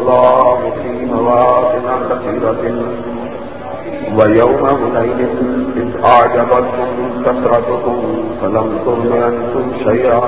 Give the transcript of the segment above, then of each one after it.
الله في مواطن كثيرة ويوم حنين إذ أعجبتكم كثرتكم فلم تغن عنكم شيئا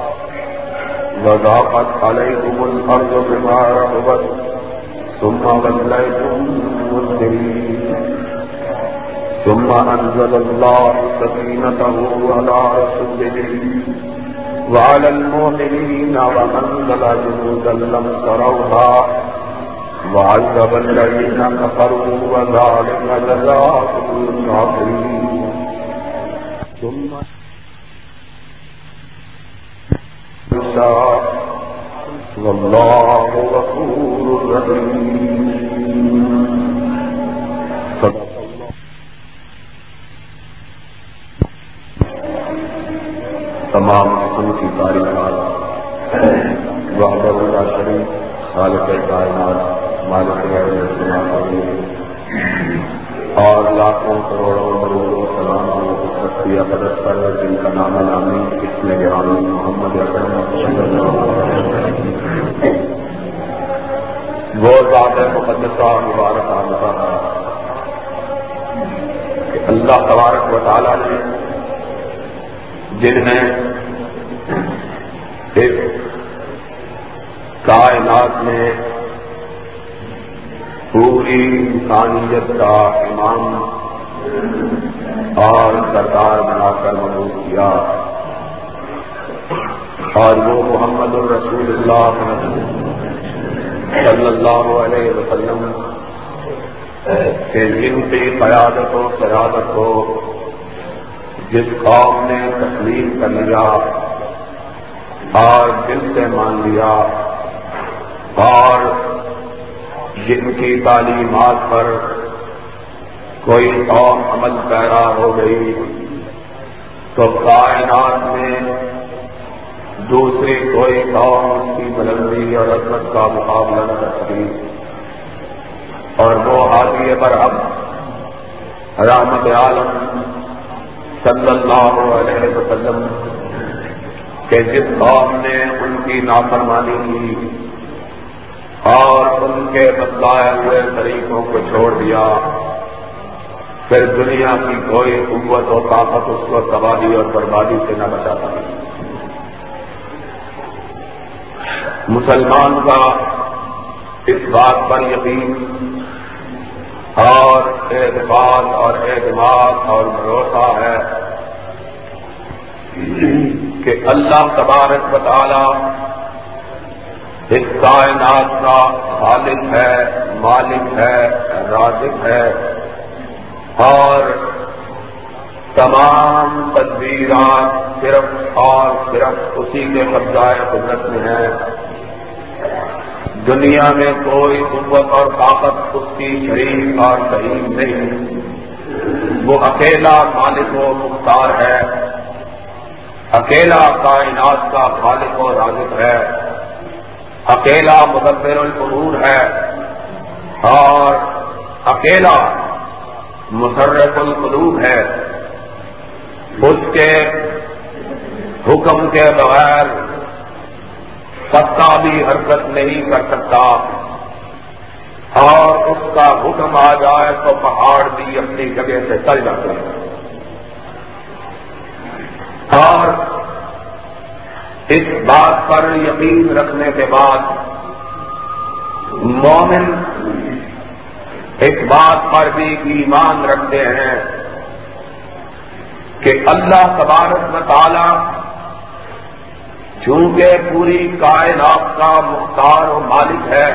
وضاقت عليكم الأرض بما رحبت ثم وليتم مدبرين ثم أنزل الله سكينته على رسوله وعلى المؤمنين وأنزل جنودا لم تروها وعذب الذين كفروا وذلك جزاء الكافرين ثم والله غفور رحيم. تمام قسم کی تعریفات وحدہ لا شریک خالق کائنات مالک السماوات اور لاکھوں کروڑوں کروڑوں سلام سکتی اقدس پر جن کا نام نامی اس میں گرامی محمد اکرم صلی اللہ علیہ وسلم وہ ذات مقدسہ مبارک آمدہ ہے کہ اللہ تبارک و تعالی نے جنہیں اس کائنات میں پوری انسانیت کا امام اور سردار بنا کر مبعوث کیا اور وہ محمد الرسول اللہ صلی اللہ علیہ وسلم کے جن کی قیادت و قیادت کو جس قوم نے تسلیم کر لیا اور دل سے مان لیا اور جن کی تعلیمات پر کوئی قوم عمل پیرا ہو گئی تو کائنات میں دوسری کوئی قوم اس کی بلندی اور عظمت کا مقابلہ نہ کر سکی اور وہ ہادی برحق رحمت عالم صلی اللہ علیہ وسلم کہ جس قوم نے ان کی نافرمانی کی اور ان کے بتلائے ہوئے طریقوں کو چھوڑ دیا پھر دنیا کی کوئی قوت و طاقت اس کو تباہی اور بربادی سے نہ بچا سکی. مسلمان کا اس بات پر یقین اور اعتقاد اور اعتماد اور بھروسہ ہے کہ اللہ تبارک و تعالی اس کائنات کا خالق ہے، مالک ہے، رازق ہے اور تمام تدبیرات صرف اور صرف اسی کے قبضہ قدرت میں ہے. دنیا میں کوئی قوت اور طاقت اس کی شریک اور قریب نہیں. وہ اکیلا مالک و مختار ہے، اکیلا کائنات کا خالق و رازق ہے، اکیلا مدبر الامور ہے اور اکیلا مصرف القلوب ہے. اس کے حکم کے بغیر پتا بھی حرکت نہیں کر سکتا اور اس کا حکم آ جائے تو پہاڑ بھی اپنی جگہ سے چل جاتے ہیں. اور اس بات پر یقین رکھنے کے بعد مومن اس بات پر بھی ایمان رکھتے ہیں کہ اللہ تبارک و تعالی چونکہ پوری کائنات کا مختار و مالک ہے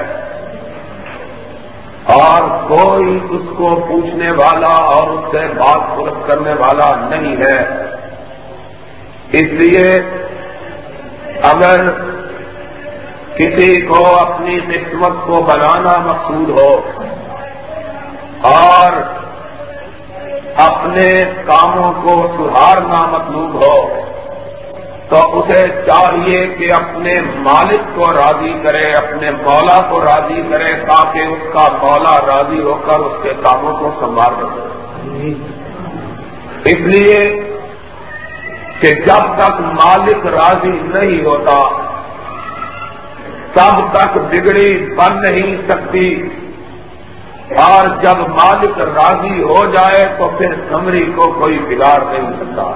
اور کوئی اس کو پوچھنے والا اور اس سے بات طلب کرنے والا نہیں ہے، اس لیے اگر کسی کو اپنی قسمت کو بنانا مقصود ہو اور اپنے کاموں کو سدھارنا مطلوب ہو تو اسے چاہیے کہ اپنے مالک کو راضی کرے، اپنے مولا کو راضی کرے تاکہ اس کا مولا راضی ہو کر اس کے کاموں کو سنبھال سکے. اس لیے کہ جب تک مالک راضی نہیں ہوتا تب تک بگڑی بن نہیں سکتی، اور جب مالک راضی ہو جائے تو پھر سمری کو کوئی بگاڑ نہیں سکتا۔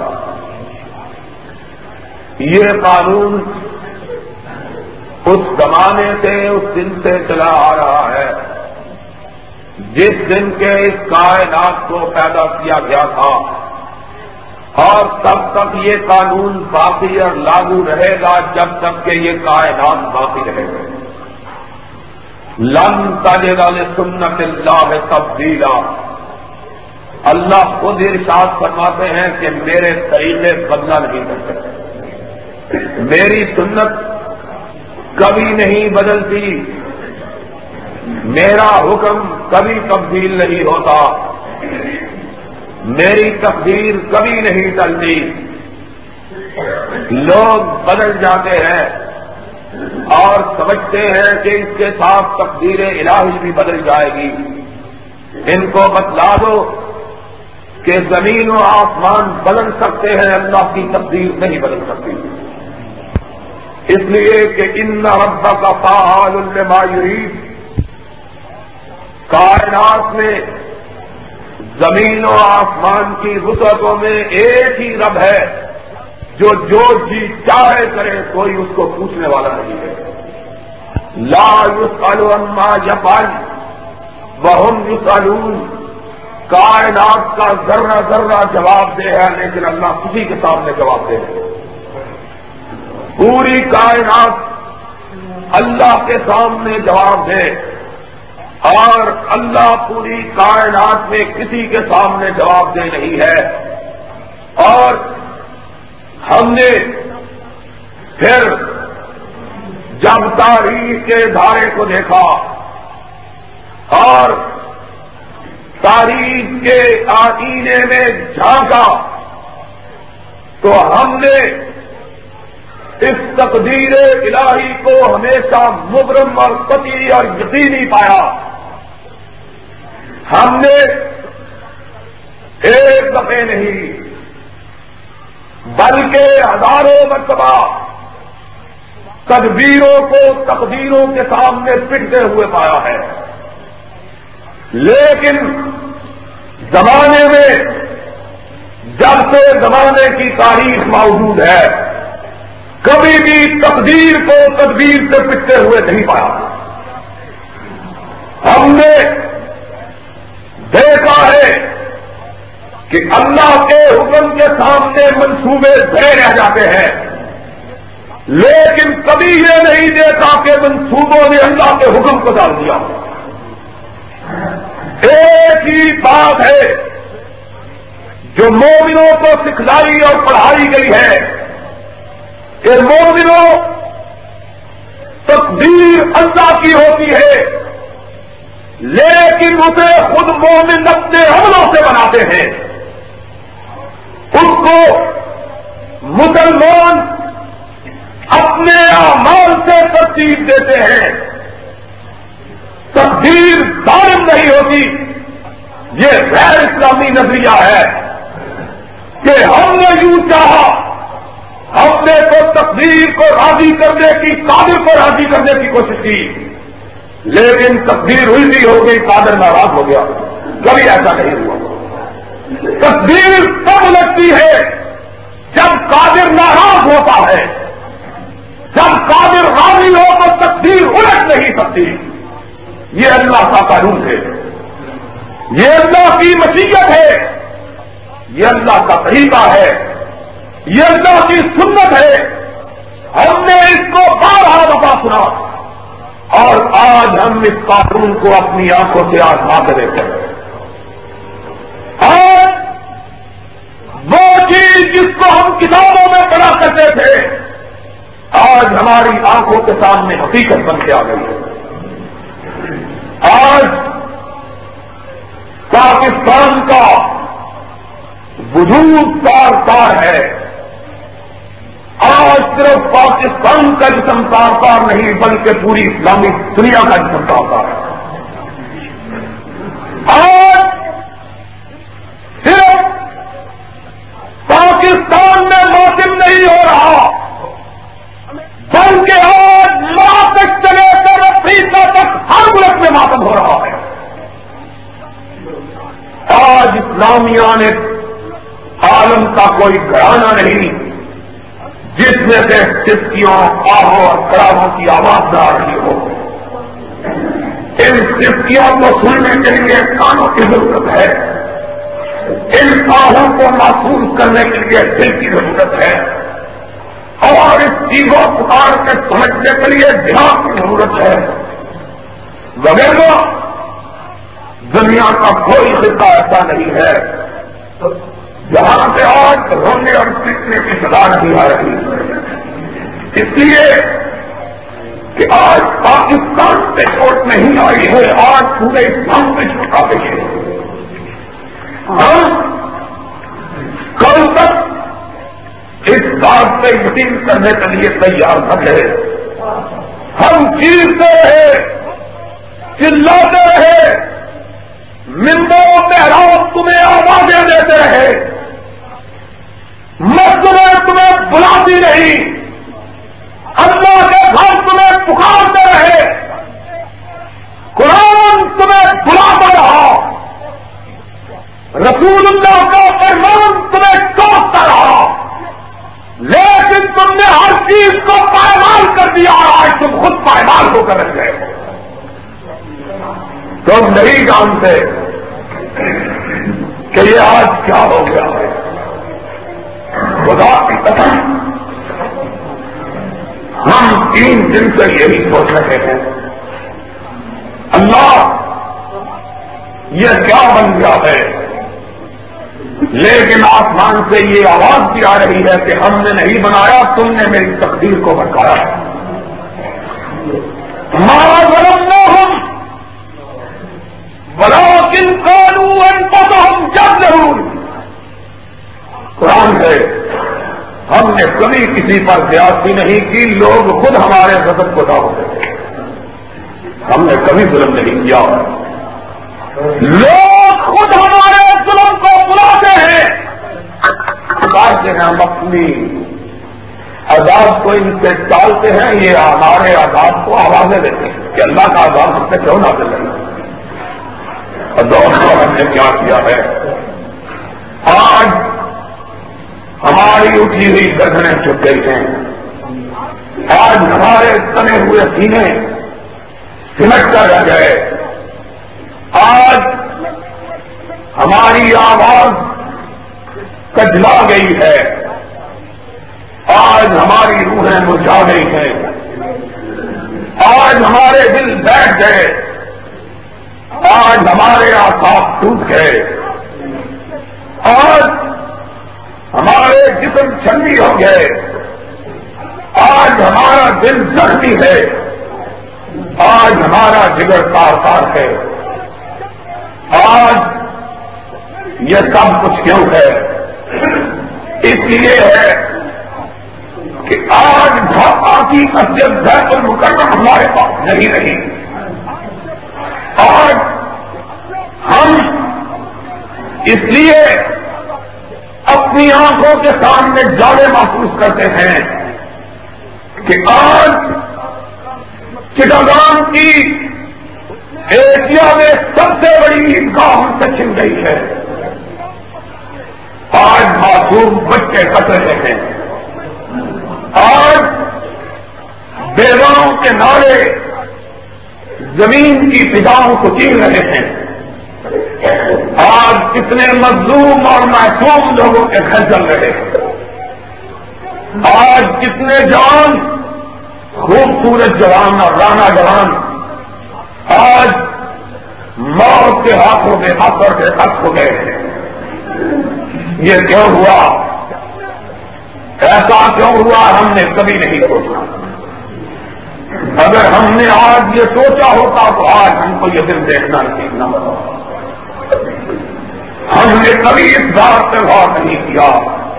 یہ قانون اس زمانے سے، اس دن سے چلا آ رہا ہے جس دن کے اس کائنات کو پیدا کیا گیا تھا، اور تب تک یہ قانون باقی اور لاگو رہے گا جب تک کہ یہ کائنات باقی رہے گا۔ لن تجد لسنت اللہ تبدیلا، اللہ خود ارشاد فرماتے ہیں کہ میرے طریقے بدلا نہیں کر سکتے، میری سنت کبھی نہیں بدلتی، میرا حکم کبھی تبدیل نہیں ہوتا، میری تقدیر کبھی نہیں ٹلتی۔ لوگ بدل جاتے ہیں اور سمجھتے ہیں کہ اس کے ساتھ تقدیر الہی بھی بدل جائے گی۔ ان کو بتلا دو کہ زمین و آسمان بدل سکتے ہیں، اللہ کی تقدیر نہیں بدل سکتی، اس لیے کہ ان ربک فعال لما یرید، کائنات میں زمین و آسمان کی وسعتوں میں ایک ہی رب ہے جو جی چاہے کرے، کوئی اس کو پوچھنے والا نہیں ہے۔ لا یسأل عما یفعل وہم یسألون، کائنات کا ذرہ ذرہ جواب دے ہے، لیکن اللہ کسی کے سامنے جواب دے ہے۔ پوری کائنات اللہ کے سامنے جواب دے، اور اللہ پوری کائنات میں کسی کے سامنے جواب دے نہیں ہے۔ اور ہم نے پھر جب تاریخ کے دھارے کو دیکھا اور تاریخ کے آئینے میں جھانکا تو ہم نے اس تقدیر الہی کو ہمیشہ مبرم اور قطعی اور یقینی پایا۔ ہم نے ایک دفعہ نہیں بلکہ ہزاروں مرتبہ تدبیروں کو تقدیروں کے سامنے پٹتے ہوئے پایا ہے، لیکن زمانے میں جب سے زمانے کی تاریخ موجود ہے کبھی بھی تقدیر کو تدبیر سے پٹتے ہوئے نہیں پایا۔ ہم نے دیکھا ہے کہ اللہ کے حکم کے سامنے منصوبے دھرے رہ جاتے ہیں، لیکن کبھی یہ نہیں دیکھا کہ منصوبوں نے اللہ کے حکم کو ڈال دیا۔ ایک ہی بات ہے جو مومنوں کو سکھلائی اور پڑھائی گئی ہے کہ مومنوں، تقدیر اللہ کی ہوتی ہے، لیکن اسے خود مومن اپنے عملوں سے بناتے ہیں۔ اس کو مسلمان اپنے اعمال سے ترتیب دیتے ہیں۔ تقدیر ظالم نہیں ہوتی، یہ غیر اسلامی نظریہ ہے کہ ہم نے یوں چاہا، ہم نے تو تقدیر کو راضی کرنے کی، قادر کو راضی کرنے کی کوشش کی، لیکن تقدیر الٹی ہو گئی، قادر ناراض ہو گیا۔ کبھی ایسا نہیں ہوا۔ تقدیر تب لگتی ہے جب قادر ناراض ہوتا ہے، جب قادر راضی ہو تو تقدیر الٹ نہیں سکتی۔ یہ اللہ کا قانون ہے، یہ اللہ کی مشیت ہے، یہ اللہ کا طریقہ ہے، یہ اللہ کی سنت ہے۔ ہم نے اس کو بارہ دفعہ سنا اور آج ہم اس قانون کو اپنی آنکھوں سے آزما کر دیکھتے ہیں۔ آج وہ چیز جس کو ہم کتابوں میں پڑھا کرتے تھے آج ہماری آنکھوں کے سامنے حقیقت بن کے آ گئی ہے۔ آج پاکستان کا وجود تار تار ہے۔ آج صرف پاکستان کا جسم تار تار نہیں بلکہ پوری اسلامی دنیا کا جسم تار تار ہے۔ آج صرف پاکستان میں ماتم نہیں ہو رہا بلکہ آج ماتم اسلامیان عالم کا کوئی گھرانہ نہیں جس میں سے سسکیوں آہوں اور کراہوں کی آواز نہ آ رہی ہو. ان سسکیوں کو سننے کے لیے کانوں کی ضرورت ہے, ان آہوں کو محسوس کرنے کے لیے دل کی ضرورت ہے, اور اس چیزوں پکار کے سمجھنے کے لیے دھیان کی ضرورت ہے. وغیرہ دنیا کا کوئی خطہ ایسا نہیں ہے جہاں سے آج رونے اور پیٹنے کی سزا نہیں آ رہی. اس لیے کہ آج پاکستان سے چوٹ نہیں آئی ہے, آج پورے اسلام سے چوٹ آ گئی ہے. ہم کل تک اس بات سے یقین کرنے کے لیے تیار نہ تھے. ہم چیختے رہے, چلاتے رہے, ممبروں پہ محراب تمہیں آوازیں دیتے رہے, مسجدیں تمہیں بلاتی رہی, اللہ کے گھر تمہیں پکارتے رہے, قرآن تمہیں بلاتا رہا, رسول اللہ کا فرمان تمہیں ٹوکتا رہا, لیکن تم نے ہر چیز کو پائمال کر دیا اور آج تم خود پائمال ہو کر رہ گئے. تم نہیں جانتے کہ یہ آج کیا ہو گیا ہے. خدا کی قسم ہم 3 دن سے یہی سوچ رہے ہیں, اللہ یہ کیا بن گیا ہے, لیکن آسمان سے یہ آواز بھی آ رہی ہے کہ ہم نے نہیں بنایا, تم نے میری تقدیر کو بھٹکایا. ہمارا ظلم نہ ہم ولیکن قالوا انفسهم يظلمون. قرآن ہے, ہم نے کبھی کسی پر زیادتی نہیں کی, لوگ خود ہمارے غضب کو دعو کرتے. ہم نے کبھی ظلم نہیں کیا, لوگ خود ہمارے ظلم کو بلاتے ہیں. ہم اپنی عذاب کو ان سے ٹالتے ہیں, یہ ہمارے عذاب کو آوازیں دیتے ہیں کہ اللہ کا عذاب ہم سے کیوں نہ دے. دوستوں ہم نے کیا کیا ہے, آج ہماری اٹھی ہوئی گردنیں جھک گئی ہیں, آج ہمارے تنے ہوئے سینے سمٹ کر رہ گئے, آج ہماری آواز کجلا گئی ہے, آج ہماری روحیں مرجھا گئی ہیں, آج ہمارے دل بیٹھ گئے, آج ہمارے آساب ٹوٹ گئے, آج ہمارے جسم ٹھنڈی ہو گئے, آج ہمارا دل زخمی ہے, آج ہمارا جگر تار تار ہے. آج یہ سب کچھ کیوں ہے؟ اس لیے ہے کہ آج ڈھاکہ کی مسجد بیت المکرم ہمارے پاس نہیں رہی. آج ہم اس لیے اپنی آنکھوں کے سامنے جالے محسوس کرتے ہیں کہ آج چٹاگان کی ایشیا میں سب سے بڑی عیدگاہ ہم سے چھن گئی ہے. آج معصوم بچے کٹ رہے ہیں, آج بیواؤں کے نعرے زمین کی فضاؤں کو چیر رہے ہیں, آج کتنے مظلوم اور معصوم لوگوں کے گھر چل رہے ہیں, آج کتنے جوان, خوبصورت جوان اور رانا جوان آج موت کے ہاتھوں میں ہاتھوں سے ہاتھ ہو گئے ہیں. یہ کیوں ہوا؟ ایسا کیوں ہوا ہم نے کبھی نہیں سوچا. اگر ہم نے آج یہ سوچا ہوتا تو آج ہم کو یہ دن دیکھنا سیکھنا ہوتا. ہم نے کبھی اس بات پہ غور نہیں کیا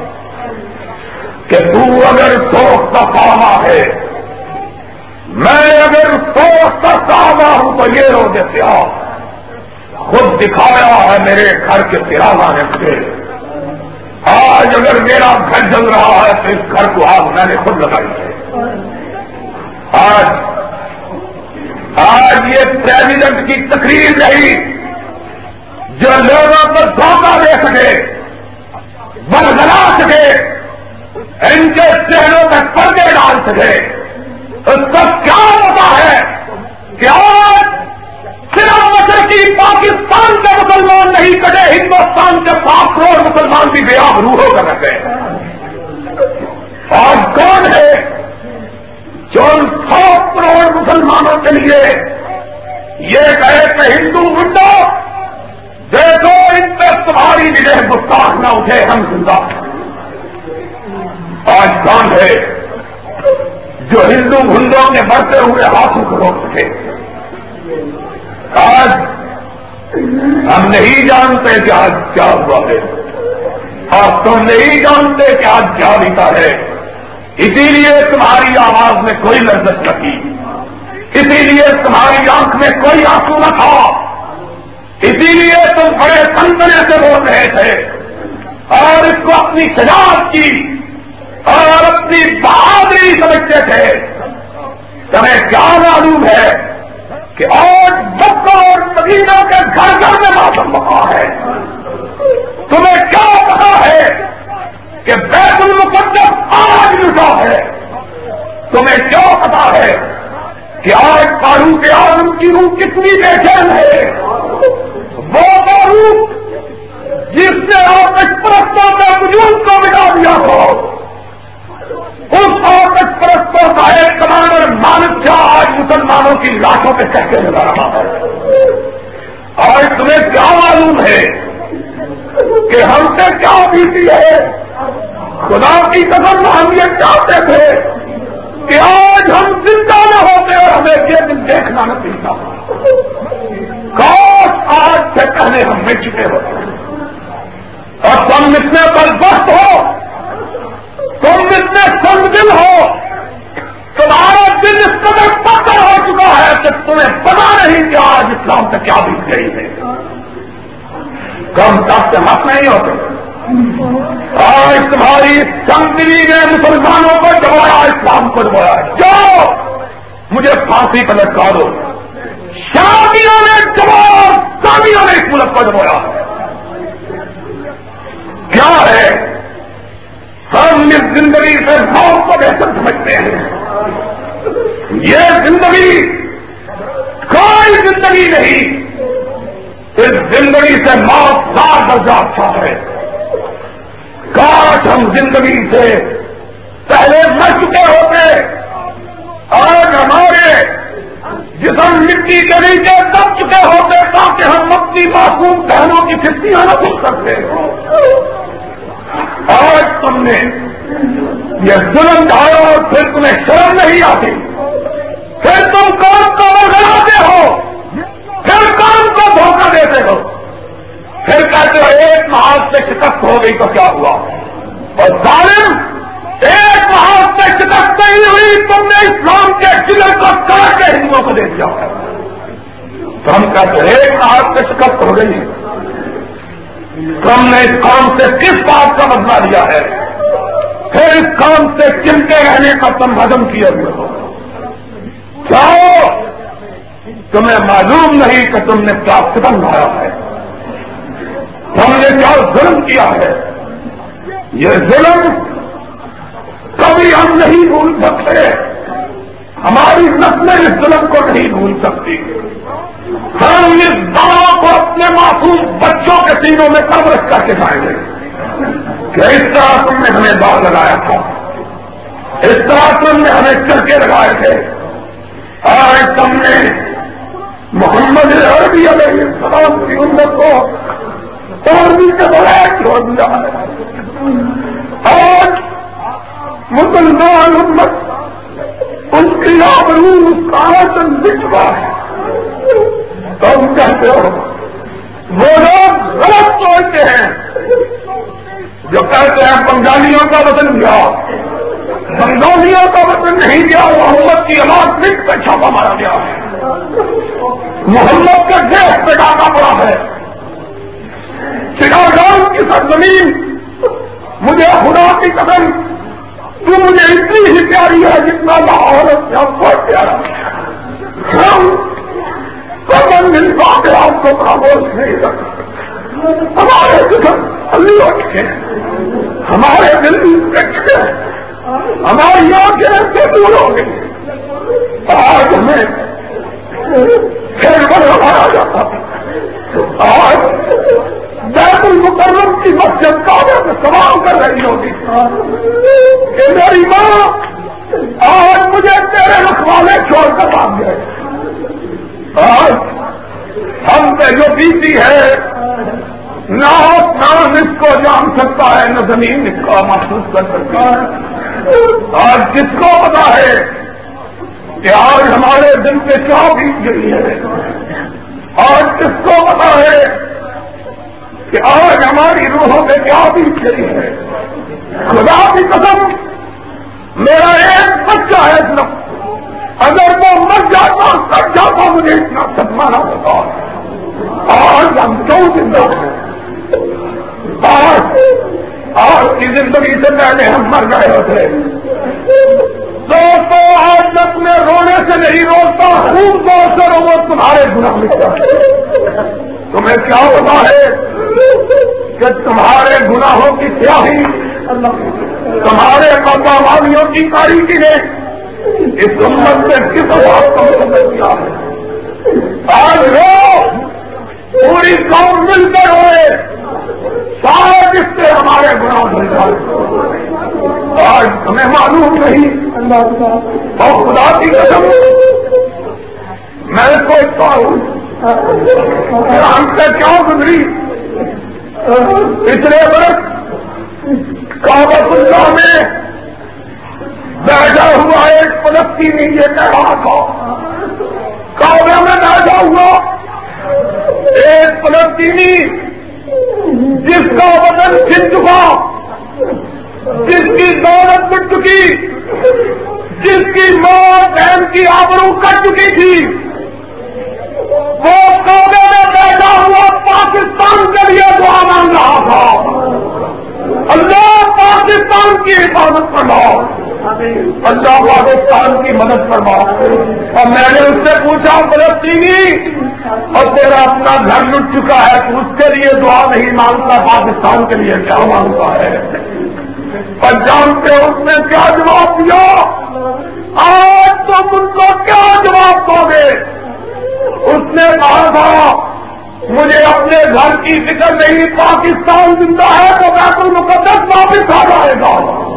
کہ تو اگر سوچتا پاما ہے, میں اگر سوچتا پاما ہوں تو یہ رو دیتے آ خود دکھایا ہے میرے گھر کے چراغانے سے. آج اگر میرا گھر جل رہا ہے تو اس گھر کو آگ میں نے خود لگائی ہے. آج یہ پریزیڈنٹ کی تقریر نہیں جو لوگوں کو دھوکہ دے سکے، برگلا سکے، ان کے چہروں میں پردے ڈال سکے، اس کو کیا پتا ہے کہ آج صرف مشرقی پاکستان کے مسلمان نہیں کٹے، ہندوستان کے 5 کروڑ مسلمان بھی بے آبرو ہو کر رکھے۔ اور کون ہے جو ان 100 کروڑ مسلمانوں کے لیے یہ کہے کہ ہندو گنڈو دیکھو ان پہ تمہاری نگہ گستاخ نہ اٹھے، ہم زندہ۔ آج کون ہے جو ہندو گنڈوں کے بڑھتے ہوئے ہاتھوں کو روک سکے؟ آج ہم نہیں جانتے کہ آج کیا ہوا ہے، اور تم نہیں جانتے کہ آج کیا بیتا ہے، اسی لیے تمہاری آواز میں کوئی لذت نہ تھی، اسی لیے تمہاری آنکھ میں کوئی آنسو نہ تھا، اسی لیے تم بڑے سنتنے سے بول رہے تھے اور اس کو اپنی شجاعت کی اور اپنی بہادری سمجھتے تھے۔ تمہیں کیا معلوم ہے کہ آج مکہ اور مدینہ کے گھر گھر میں ماتم بقا ہے؟ تمہیں کیا پتا ہے کہ بیت المقدس آج لٹا ہے؟ تمہیں کیا پتا ہے کہ آج فاروق اعظم کی روح کتنی بے چین ہے؟ وہ فاروق جس نے آتش پرستوں کے وجود کو مٹا دیا ہو، اس آتش پرستوں کا ایک کمانڈر مالک شاہ آج مسلمانوں کی لاشوں پہ چڑھ کے لگا رہا ہے۔ اور تمہیں کیا معلوم ہے کہ ہم سے کیا بیتی ہے؟ خدا کی قسم ہم یہ چاہتے تھے کہ آج ہم زندہ نہ ہوتے اور ہمیں یہ دن دیکھنا نہ پیتا، کاش آج سے پہلے ہم مل چکے ہوتے، اور تم اتنے بدبخت ہو، تم اتنے سنگ دل ہو، تمہارا دل اس قدر پتھر ہو چکا ہے کہ تمہیں پتا نہیں کہ آج اسلام سے کیا بیت گئی ہے۔ کم تک سے مت نہیں ہوتے، آج تمہاری سنگدلی نے مسلمانوں کو دبایا، اسلام کو دبایا۔ جاؤ مجھے پھانسی پر لٹکا دو، شادیوں نے دبایا، شادیوں نے اس ملک کو دبایا۔ کیا ہے؟ ہم اس زندگی سے موت کو بہتر سمجھتے ہیں۔ یہ زندگی کوئی زندگی نہیں، اس زندگی سے موت 4 درجہ اچھا ہے۔ کاش ہم زندگی سے پہلے مر چکے ہوتے، آج ہمارے جسم مٹی کے نیچے دب چکے ہوتے تاکہ ہم اپنی معصوم بہنوں کی کھٹیاں نہ بھول سکتے۔ آج تم نے یہ ظلم ڈھایا اور پھر تمہیں شرم نہیں آتی، پھر تم کام کو بگڑاتے ہو، پھر کام کو دھوکہ دیتے ہو، پھر کہتے ہو ایک محاذ سے شکست ہو گئی تو کیا ہوا؟ اور ظالم، ایک محاذ سے شکست نہیں ہوئی، تم نے اسلام کے جگر کو کاٹ کے ہندوؤں کو دے دیا۔ تو ہم کہتے ہیں ایک محاذ سے شکست ہو گئی، تم نے اس قوم سے کس بات کا بدلہ لیا ہے؟ پھر اس قوم سے چمٹے رہنے کا تم ہضم کیے ہوئے ہو۔ جاؤ، تمہیں معلوم نہیں کہ تم نے کیا قدم لایا ہے، تم نے کیا ظلم کیا ہے۔ یہ ظلم کبھی ہم نہیں بھول سکتے، ہماری نسلیں اس ظلم کو نہیں بھول سکتی۔ ہم اس دعوی کو اپنے معصوم بچوں کے سینوں میں پرورش کر کے جائیں گے کہ اس طرح تم نے ہمیں باغ لگایا تھا، اس طرح تم نے ہمیں چرکے لگائے تھے، اور تم نے محمد عربی علیہ السلام کی امت کو توڑنے کے بغیر چھوڑ دیا ہے۔ آج مسلمان امت ان کی آبرو اس کا آسن بچھوا ہے۔ تم کہتے ہو وہ لوگ غلط سوچتے ہیں جو کہتے ہیں بنگالیوں کا وطن گیا، بنگالیوں کا وطن نہیں گیا، محمد کی آواز پہ چھاپا مارا گیا ہے، محمد کے دیش پہ ڈاکہ پڑا ہے۔ چراغان کی سرزمین مجھے خدا کی قسم تو مجھے اتنی ہی پیاری ہے جتنا لاہور بہت پیارا ہے۔ ہم مل پا کے آپ کو خاموش نہیں رکھ سکتے۔ ہمارے جسم ہلی اٹھ کے ہمارے دل کٹ کے ہماری آنکھیں سے دور ہو گئی. آج ہمیں پھر بنوایا جاتا. آج بیت المکرم کی مسجد کعبہ سے سوال کر رہی ہوگی کہ میری ماں آج مجھے تیرے رکھوالے چھوڑ کر بھاگ گئے. آج ہم پہ جو بیتی ہے نہ آسمان اس کو جان سکتا ہے نہ زمین اس کو محسوس کر سکتا ہے. آج کس کو پتا ہے کہ آج ہمارے دل پہ کیا بیت گئی ہے؟ آج کس کو پتا ہے کہ آج ہماری روحوں پہ کیا بیت گئی ہے؟ خدا کی قسم میرا ایک بچہ ہے صرف، اگر وہ مر جاتا کر جاتا مجھے اتنا صدمہ نہ ہوتا. آج ہم کیوں زندہ ہیں؟ آج کی زندگی سے پہلے ہم مر گئے ہوتے. دوستوں آج میں اپنے رونے سے نہیں روتا ہوں، دوست سے رو تمہارے گناہ میں کیا ہے. تمہیں کیا ہوتا ہے کہ تمہارے گناہوں کی سیاہی تمہارے پردہ والیوں کی کاریگری نے اس امت میں کس بات کو مکمل کیا ہے. آج رو پوری قوم مل کر ہوئے شاید اس سے ہمارے گناہ مل جائے. آج ہمیں معلوم نہیں اور خدا کی قسم میں سوچتا ہوں ہم سے کیا گزری پچھلے برس کعبۃ اللہ میں بیٹھا ہوا ایک فلسطینی یہ کہہ رہا تھا، کعبے میں بیٹھا ہوا ایک فلسطینی جس کا وطن چھن چکا، جس کی دولت مٹ چکی، جس کی ماں بہن کی آبرو کٹ چکی تھی، وہ کعبے میں بیٹھا ہوا پاکستان کے لیے دعا مانگ رہا تھا. اللہ پاکستان کی حفاظت فرماؤ، اللہ پاکستان کی مدد فرماؤ. اور میں نے اس سے پوچھا فلسطینی اور تیرا اپنا گھر لٹ چکا ہے تو اس کے لیے دعا نہیں مانگتا، پاکستان کے لیے کیا مانگتا ہے؟ اور جانتے ہو اس نے کیا جواب دیا؟ آج تم ان کو کیا جواب دو گے؟ اس نے کہا تھا مجھے اپنے گھر کی فکر نہیں، پاکستان زندہ ہے تو بیت المقدس واپس آ جائے گا.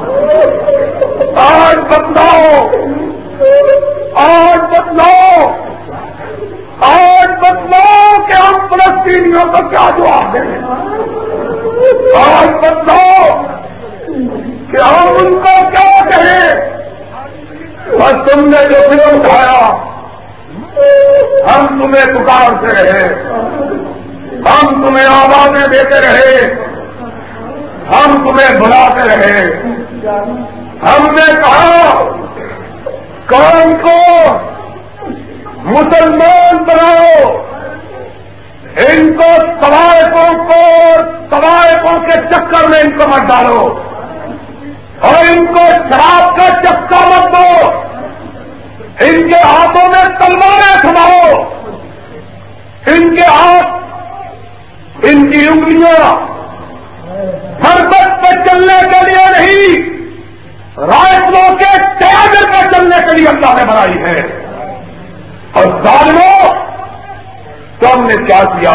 آج بدلاؤ، آج بدلاؤ، آج بدلاؤ کہ ہم فلسطینیوں کو کیا جواب دیں. آج بدلاؤ کہ ہم ان کو کیا کہیں. بس تم نے جو دل اٹھایا ہم تمہیں پکارتے رہے، ہم تمہیں آوازیں دیتے رہے، ہم تمہیں بلاتے رہے. ہم نے کہا قوم کو مسلمان بناؤ، ان کو طوائفوں کے چکر میں ان کو مت ڈالو اور ان کو شراب کا چسکا مت دو. ان کے ہاتھوں میں تلواریں تھماؤ، ان کے ہاتھ، ان کی انگلیاں حربت پہ چلنے کے لیے نہیں، رائفلوں کے ٹیاگر پہ چلنے کے لیے اللہ نے بنائی ہے. اور ظالموں تم نے کیا کیا؟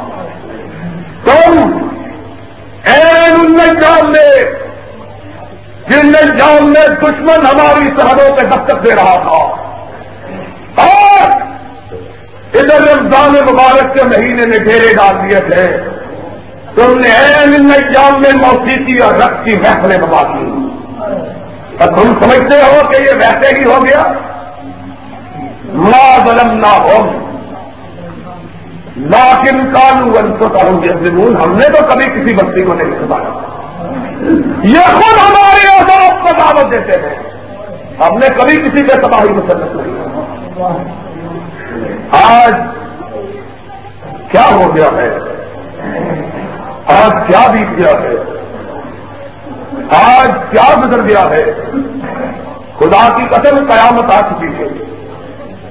تم عین النجام میں جن نظام میں دشمن ہماری سرحدوں پہ دستک دے رہا تھا اور ادھر رمضان مبارک کے مہینے میں ڈیرے ڈال دیے تھے، تم نے عین النجام میں موسیقی اور رقص کی محفلیں بنا دی. اور تم سمجھتے ہو کہ یہ ویسے ہی ہو گیا؟ ما ظلمناہم لیکن کانوا انفسہم یظلمون. ہم نے تو کبھی کسی بستی کو نہیں ستایا، یہ خود ہمارے عذاب کو دعوت دیتے ہیں. ہم نے کبھی کسی پہ تباہی مسلط نہیں. آج کیا ہو گیا ہے؟ آج کیا بیت گیا ہے؟ آج کیا گزر گیا ہے؟ خدا کی قسم قیامت آ چکی ہے.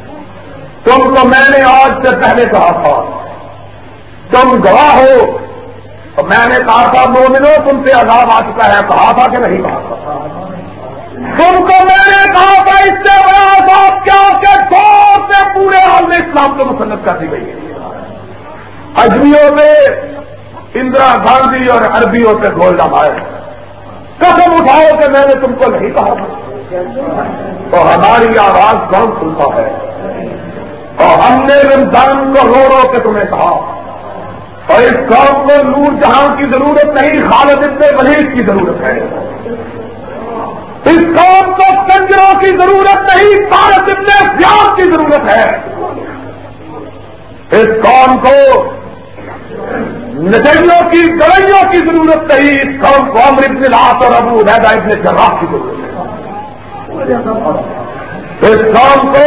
تم کو میں نے آج سے پہلے کہا تھا تم گواہ ہو اور میں نے کہا تھا مومنو تم سے عذاب آ چکا ہے، کہا تھا کہ نہیں کہا تھا؟ تم کو میں نے کہا تھا اس سے بڑا عذاب کیا کہ دور سے پورے عالم اسلام کو مسلط کر دی گئی ہے، اجمیوں پہ اندرا گاندھی اور عربیوں پہ گول ڈالائے، قسم اٹھاؤ کہ میں نے تم کو نہیں کہا تھا؟ تو ہماری آواز کون سنتا ہے؟ اور ہم نے رمضان کو رو رو کے تمہیں کہا، اور اس قوم کو نور جہاں کی ضرورت نہیں، خالد ابن ولید کی ضرورت ہے، اس قوم کو کنجروں کی ضرورت نہیں، طارق ابن زیاد کی ضرورت ہے، اس قوم کو نجریوں کی گڑیوں کی ضرورت نہیں، اس قوم کو عمرو ابن العاص اور ابو عبیدہ ابن جراح کی ضرورت ہے، اس قوم کو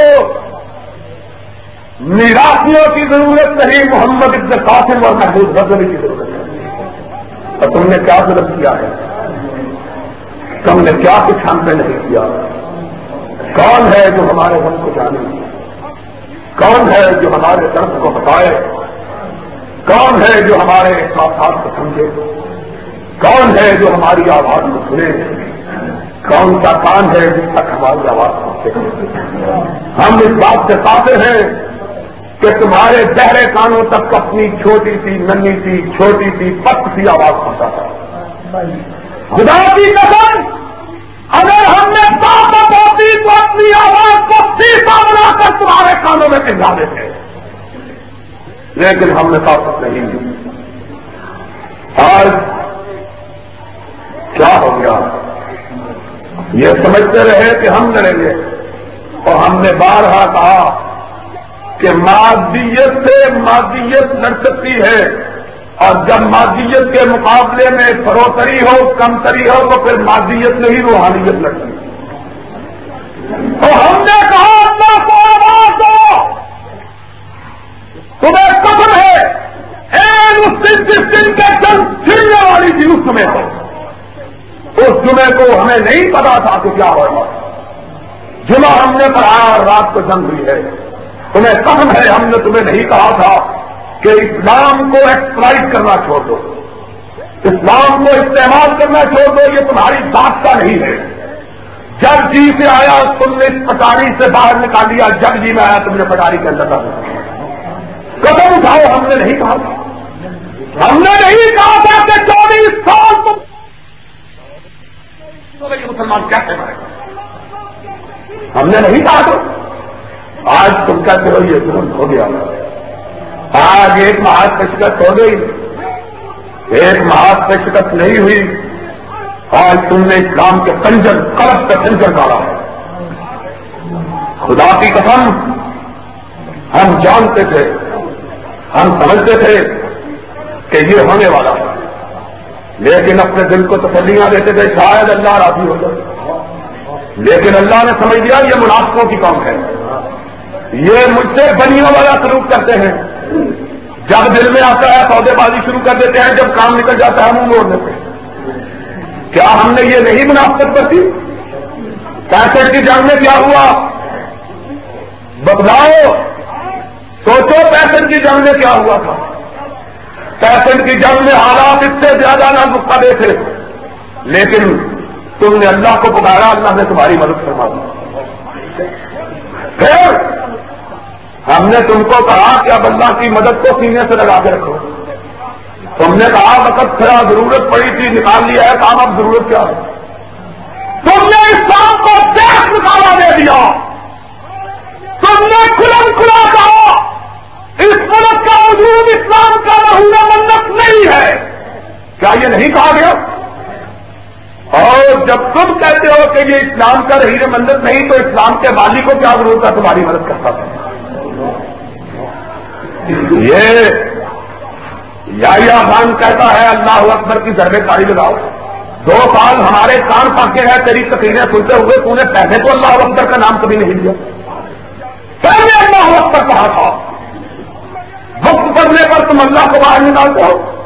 میراثیوں کی ضرورت نہیں، محمد ابن قاسم اور محمود غزنوی کی ضرورت ہے۔ اور تم نے کیا ظلم کیا ہے؟ تم نے کیا کچھ ہم پہ نہیں کیا؟ کون ہے جو ہمارے غم کو جانے؟ کون ہے جو ہمارے درد کو بتائے؟ کون ہے جو ہمارے احساسات کو سمجھے؟ کون ہے جو ہماری آواز کو سنے؟ کون سا کان ہے جس تک ہماری آواز پہنچے؟ ہم اس بات سے قاصر ہیں کہ تمہارے گہرے کانوں تک اپنی چھوٹی سی ننھی سی چھوٹی سی پت سی آواز پہنچا تھا۔ خدا کی قسم اگر ہم نے طاقت ہوتی تو اپنی آواز کو سیدھا بنا کر تمہارے کانوں میں پہنچا دیتے، لیکن ہم نے طاقت نہیں دی۔ آج کیا ہو گیا؟ یہ سمجھتے رہے کہ ہم لڑیں گے، اور ہم نے بارہا کہا کہ مادیت سے مادیت لڑ سکتی ہے، اور جب مادیت کے مقابلے میں فروتری ہو کمتری ہو تو پھر مادیت نہیں روحانیت لڑتی ہے۔ تو ہم نے کہا اللہ کو آواز دو، تمہیں قسم ہے جس دن کے جنگ چھڑنے والی تھی اس سمے ہو، اس جمعے کو ہمیں نہیں پتا تھا کہ کیا ہوگا، جمعہ ہم نے پڑھایا اور رات کو جنگ ہوئی ہے۔ تمہیں قسم ہے ہم نے تمہیں نہیں کہا تھا کہ اسلام کو ایکسپلائٹ کرنا چھوڑ دو، اسلام کو استعمال کرنا چھوڑ دو، یہ تمہاری ذات کا نہیں ہے۔ جب جی سے آیا تم نے اس پٹاری سے باہر نکال دیا، جب جی میں آیا تم نے پٹاری کے اندر ڈال دیا۔ قدم اٹھاؤ، ہم نے نہیں کہا تھا، ہم نے نہیں کہا تھا کہ 24 سال تم مسلمان کیسے مرے گا، ہم نے نہیں کہا تھا۔ آج تم کہتے ہو یہ ظلم ہو گیا، آج ایک محاذ پہ شکست ہو گئی، ایک محاذ پہ شکست نہیں ہوئی، آج تم نے اسلام کے کنجر قلب پہ کنجر ڈالا ہے۔ خدا کی قسم ہم جانتے تھے، ہم سمجھتے تھے کہ یہ ہونے والا ہے، لیکن اپنے دل کو تسلیاں دیتے تھے شاید اللہ راضی ہو جائے، لیکن اللہ نے سمجھ لیا یہ منافقوں کی قوم ہے، یہ مجھ سے بنیوں والا سلوک کرتے ہیں، جب دل میں آتا ہے سودے بازی شروع کر دیتے ہیں، جب کام نکل جاتا ہے منہ موڑ دیتے ہیں۔ کیا ہم نے یہ نہیں منافقت کرتی؟ 65 کی جنگ میں کیا ہوا بتلاؤ، سوچو 65 کی جنگ میں کیا ہوا تھا۔ 65 کی جنگ میں حالات اس سے زیادہ نازک تھے، لیکن تم نے اللہ کو پکارا، اللہ نے تمہاری مدد فرما دی۔ پھر ہم نے تم کو کہا کہ اب اللہ کی مدد کو سینے سے لگا کے رکھو، تم نے کہا وقت پھر ضرورت پڑی تھی نکال لیا ہے کام، اب ضرورت کیا ہے؟ تم نے اسلام کو دیکھ نکالا دے دیا، تم نے کھلم کھلا کہا اس ملک کا وجود اسلام کا مہورہ منت نہیں ہے، کیا یہ نہیں کہا گیا؟ اور جب تم کہتے ہو کہ یہ اسلام کا رہیر منت نہیں تو اسلام کے مالی کو کیا ضرورت ہے تمہاری مدد کرتا تھا؟ یہ یحییٰ خان کہتا ہے اللہ اکبر کی ضربے کاری لگاؤ، 2 سال ہمارے کان پاکے ہیں تیری تقریریں سنتے ہوئے، تو نے پہلے تو اللہ اکبر کا نام کبھی نہیں لیا، پہلے اللہ اکبر کہا تھا، وقت پڑنے پر تم اللہ کو باہر نکالتے ہو۔